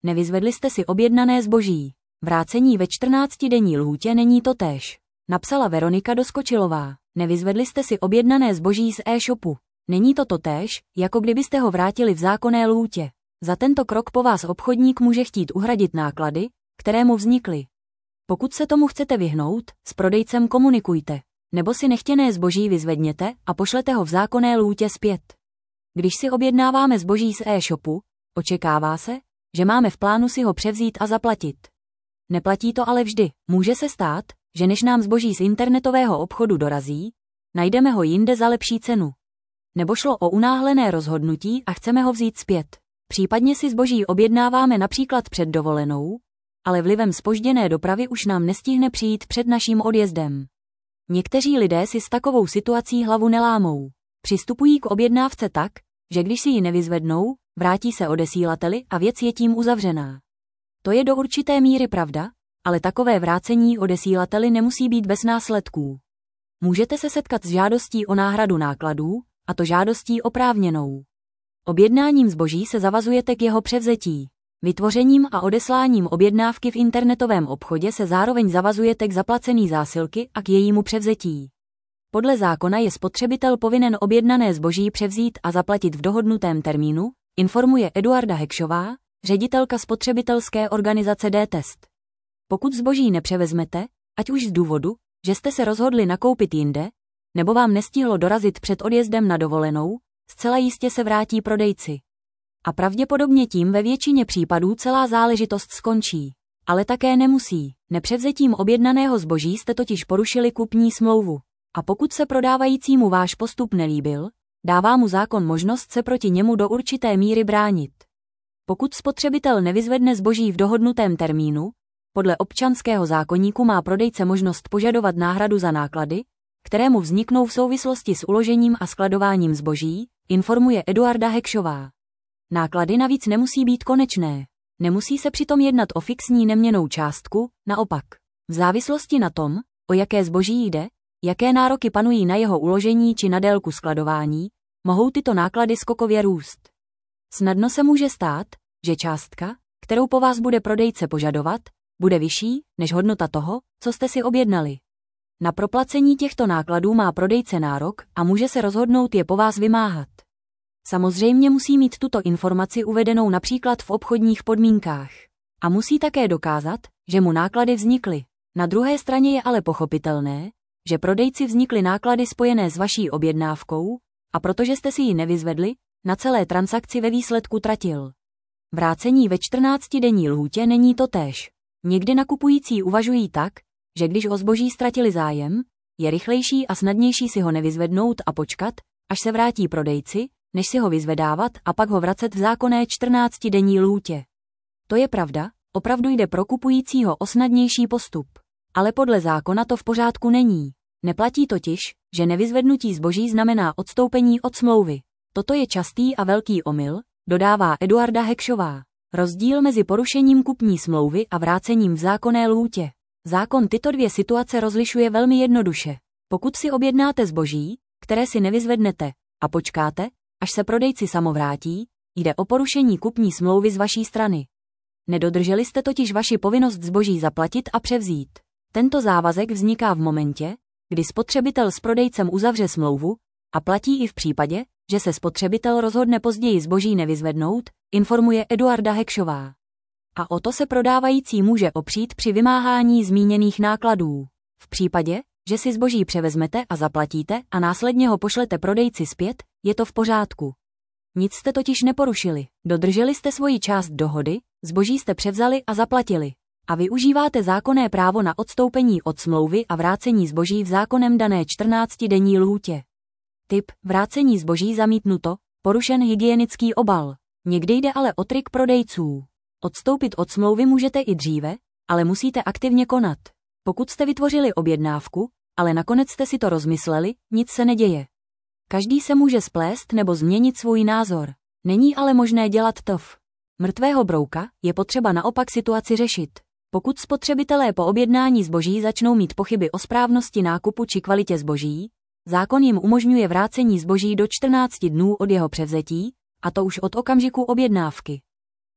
Nevyzvedli jste si objednané zboží. Vrácení ve 14denní lhůtě není totéž. Napsala Veronika Doskočilová. Nevyzvedli jste si objednané zboží z e-shopu. Není to totéž, jako kdybyste ho vrátili v zákonné lhůtě. Za tento krok po vás obchodník může chtít uhradit náklady, které mu vznikly. Pokud se tomu chcete vyhnout, s prodejcem komunikujte. Nebo si nechtěné zboží vyzvedněte a pošlete ho v zákonné lhůtě zpět. Když si objednáváme zboží z e-shopu, očekává se, že máme v plánu si ho převzít a zaplatit. Neplatí to ale vždy. Může se stát, že než nám zboží z internetového obchodu dorazí, najdeme ho jinde za lepší cenu. Nebo šlo o unáhlené rozhodnutí a chceme ho vzít zpět. Případně si zboží objednáváme například před dovolenou, ale vlivem zpožděné dopravy už nám nestihne přijít před naším odjezdem. Někteří lidé si s takovou situací hlavu nelámou. Přistupují k objednávce tak, že když si ji nevyzvednou, vrátí se odesílateli a věc je tím uzavřená. To je do určité míry pravda, ale takové vrácení odesílateli nemusí být bez následků. Můžete se setkat s žádostí o náhradu nákladů, a to žádostí oprávněnou. Objednáním zboží se zavazujete k jeho převzetí. Vytvořením a odesláním objednávky v internetovém obchodě se zároveň zavazujete k zaplacení zásilky a k jejímu převzetí. Podle zákona je spotřebitel povinen objednané zboží převzít a zaplatit v dohodnutém termínu, informuje Eduarda Hekšová, ředitelka spotřebitelské organizace D-Test. Pokud zboží nepřevezmete, ať už z důvodu, že jste se rozhodli nakoupit jinde, nebo vám nestihlo dorazit před odjezdem na dovolenou, zcela jistě se vrátí prodejci. A pravděpodobně tím ve většině případů celá záležitost skončí. Ale také nemusí. Nepřevzetím objednaného zboží jste totiž porušili kupní smlouvu. A pokud se prodávajícímu váš postup nelíbil, dává mu zákon možnost se proti němu do určité míry bránit. Pokud spotřebitel nevyzvedne zboží v dohodnutém termínu, podle občanského zákoníku má prodejce možnost požadovat náhradu za náklady, které mu vzniknou v souvislosti s uložením a skladováním zboží, informuje Eduarda Hekšová. Náklady navíc nemusí být konečné. Nemusí se přitom jednat o fixní neměnnou částku, naopak. V závislosti na tom, o jaké zboží jde, jaké nároky panují na jeho uložení či na délku skladování, mohou tyto náklady skokově růst. Snadno se může stát, že částka, kterou po vás bude prodejce požadovat, bude vyšší než hodnota toho, co jste si objednali. Na proplacení těchto nákladů má prodejce nárok a může se rozhodnout je po vás vymáhat. Samozřejmě musí mít tuto informaci uvedenou například v obchodních podmínkách. A musí také dokázat, že mu náklady vznikly. Na druhé straně je ale pochopitelné, že prodejci vznikly náklady spojené s vaší objednávkou, a protože jste si ji nevyzvedli, na celé transakci ve výsledku tratil. Vrácení ve 14denní lhůtě není totéž. Někdy nakupující uvažují tak, že když o zboží ztratili zájem, je rychlejší a snadnější si ho nevyzvednout a počkat, až se vrátí prodejci, než si ho vyzvedávat a pak ho vracet v zákonné 14denní lhůtě. To je pravda, opravdu jde pro kupujícího o snadnější postup. Ale podle zákona to v pořádku není. Neplatí totiž, že nevyzvednutí zboží znamená odstoupení od smlouvy. Toto je častý a velký omyl, dodává Eduarda Hekšová. Rozdíl mezi porušením kupní smlouvy a vrácením v zákonné lhůtě. Zákon tyto dvě situace rozlišuje velmi jednoduše. Pokud si objednáte zboží, které si nevyzvednete, a počkáte, až se prodejci samovrátí, jde o porušení kupní smlouvy z vaší strany. Nedodrželi jste totiž vaši povinnost zboží zaplatit a převzít. Tento závazek vzniká v momentě, kdy spotřebitel s prodejcem uzavře smlouvu, a platí i v případě, že se spotřebitel rozhodne později zboží nevyzvednout, informuje Eduarda Hekšová. A o to se prodávající může opřít při vymáhání zmíněných nákladů. V případě, že si zboží převezmete a zaplatíte a následně ho pošlete prodejci zpět, je to v pořádku. Nic jste totiž neporušili, dodrželi jste svoji část dohody, zboží jste převzali a zaplatili. A využíváte zákonné právo na odstoupení od smlouvy a vrácení zboží v zákonem dané 14denní lhůtě. Tip: vrácení zboží zamítnuto, porušen hygienický obal. Někdy jde ale o trik prodejců. Odstoupit od smlouvy můžete i dříve, ale musíte aktivně konat. Pokud jste vytvořili objednávku, ale nakonec jste si to rozmysleli, nic se neděje. Každý se může splést nebo změnit svůj názor. Není ale možné dělat tf. Mrtvého brouka, je potřeba naopak situaci řešit. Pokud spotřebitelé po objednání zboží začnou mít pochyby o správnosti nákupu či kvalitě zboží, zákon jim umožňuje vrácení zboží do 14 dnů od jeho převzetí, a to už od okamžiku objednávky.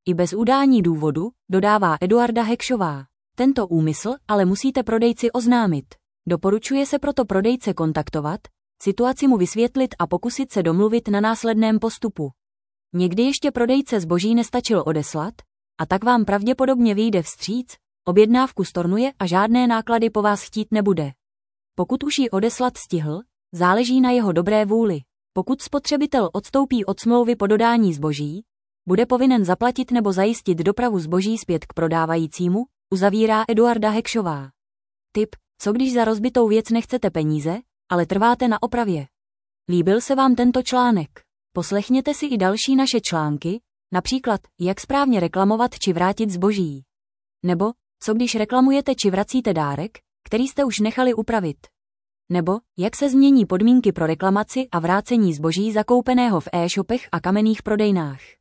I bez udání důvodu, dodává Eduarda Hekšová. Tento úmysl ale musíte prodejci oznámit. Doporučuje se proto prodejce kontaktovat, situaci mu vysvětlit a pokusit se domluvit na následném postupu. Někdy ještě prodejce zboží nestačil odeslat, a tak vám pravděpodobně vyjde vstříc, objednávku stornuje a žádné náklady po vás chtít nebude. Pokud už ji odeslat stihl, záleží na jeho dobré vůli. Pokud spotřebitel odstoupí od smlouvy po dodání zboží, bude povinen zaplatit nebo zajistit dopravu zboží zpět k prodávajícímu, uzavírá Eduarda Hekšová. Tip: co když za rozbitou věc nechcete peníze, ale trváte na opravě? Líbil se vám tento článek? Poslechněte si i další naše články, například jak správně reklamovat či vrátit zboží. Nebo co když reklamujete či vracíte dárek, který jste už nechali upravit. Nebo jak se změní podmínky pro reklamaci a vrácení zboží zakoupeného v e-shopech a kamenných prodejnách.